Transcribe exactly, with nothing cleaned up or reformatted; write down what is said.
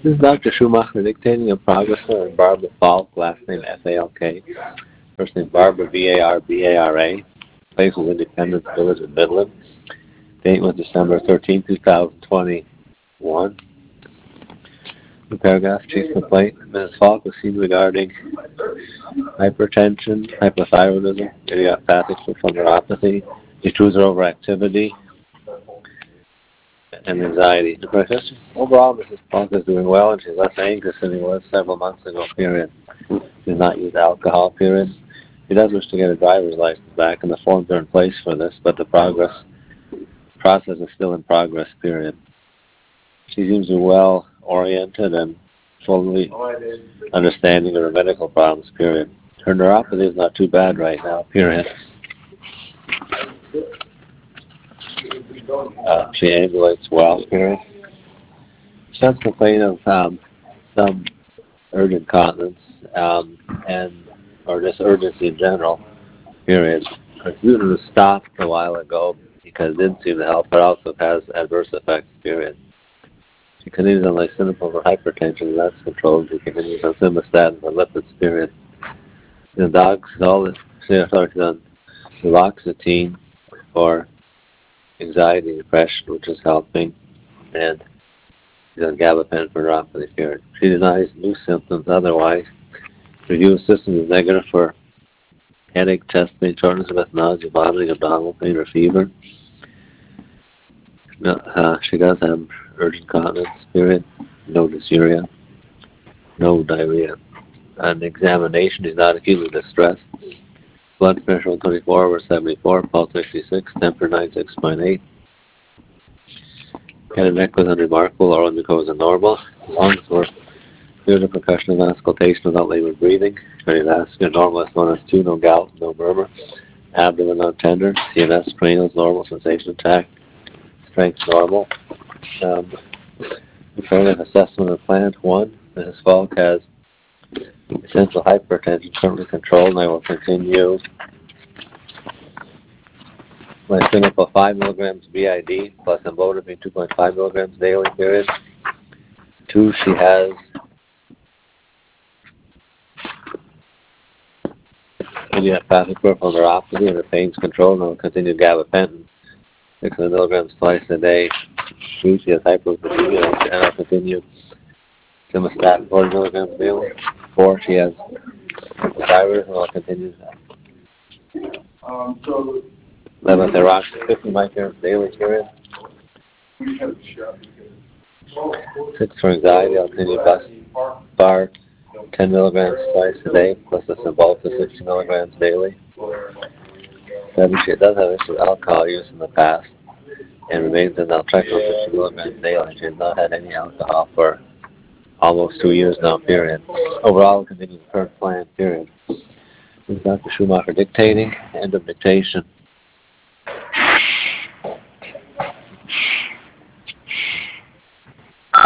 This is Doctor Schumacher dictating a progress for Barbara Falk, last name F A L K, first name Barbara V A R B A R A, place was Independence Village in Midland. Date was December thirteenth, two thousand twenty-one. The paragraph, chief complaint, Missus Falk was seen regarding hypertension, hypothyroidism, idiopathic peripheral neuropathy, diffuser overactivity, and anxiety. Depression. Overall, Missus Falk is doing well, and she's less anxious than she was several months ago, period. She does not use alcohol, period. She does wish to get a driver's license back, and the forms are in place for this, but the progress process is still in progress, period. She seems well-oriented and fully understanding of her medical problems, period. Her neuropathy is not too bad right now, period. Uh, she ambulates well, period. She does complain of um, some urgent incontinence um, and or just urgency in general, period. Her uterus stopped a while ago because it didn't seem to help, but also has adverse effects, period. She continues on lisinopril for hypertension, and that's controlled. She continues on simvastatin for lipids, period. The dogs, all this, she's on duloxetine for anxiety and depression, which is helping, and she's on gabapentin for neuropathy, period. She denies new symptoms otherwise. Review system is negative for headache, chest pain, shortness of breath, nausea, vomiting, abdominal pain, or fever. No, uh, she does have urgent incontinence, period. No dysuria, no diarrhea. On examination, she's not acutely distressed. Blood pressure one twenty-four over seventy-four, pulse sixty-six, temperature ninety-six point eight. Head and neck was unremarkable, oral mucosa normal. Lungs were clear to percussion and auscultation without labored breathing. Cardiovascular normal, S one S two, no gout, no murmur. Abdomen not tender. C N S cranial normal, sensation intact. Strength normal. Um, Comparative assessment of plant one. Missus Falk has essential hypertension currently controlled, and I will continue lisinopril five milligrams B I D plus amlodipine two point five milligrams daily, period. Two, she has idiopathic peripheral neuropathy, and her pain's controlled, and I will continue gabapentin six hundred milligrams twice a day. Three, she has hyperlipidemia, and I'll continue simvastatin forty milligrams daily. Four, she has thyroid, and I'll continue that. Um, so levothyroxine fifty micrograms daily, period. Six, for anxiety, I'll continue Bust ten milligrams twice a day, plus the Cymbalta sixty milligrams daily. Seven, she does have issues with alcohol use in the past, and remains in naltrexone fifty milligrams daily. She has not had any alcohol for almost two years now, period. Overall, continue the current plan, period. This is Doctor Schumacher dictating. End of dictation.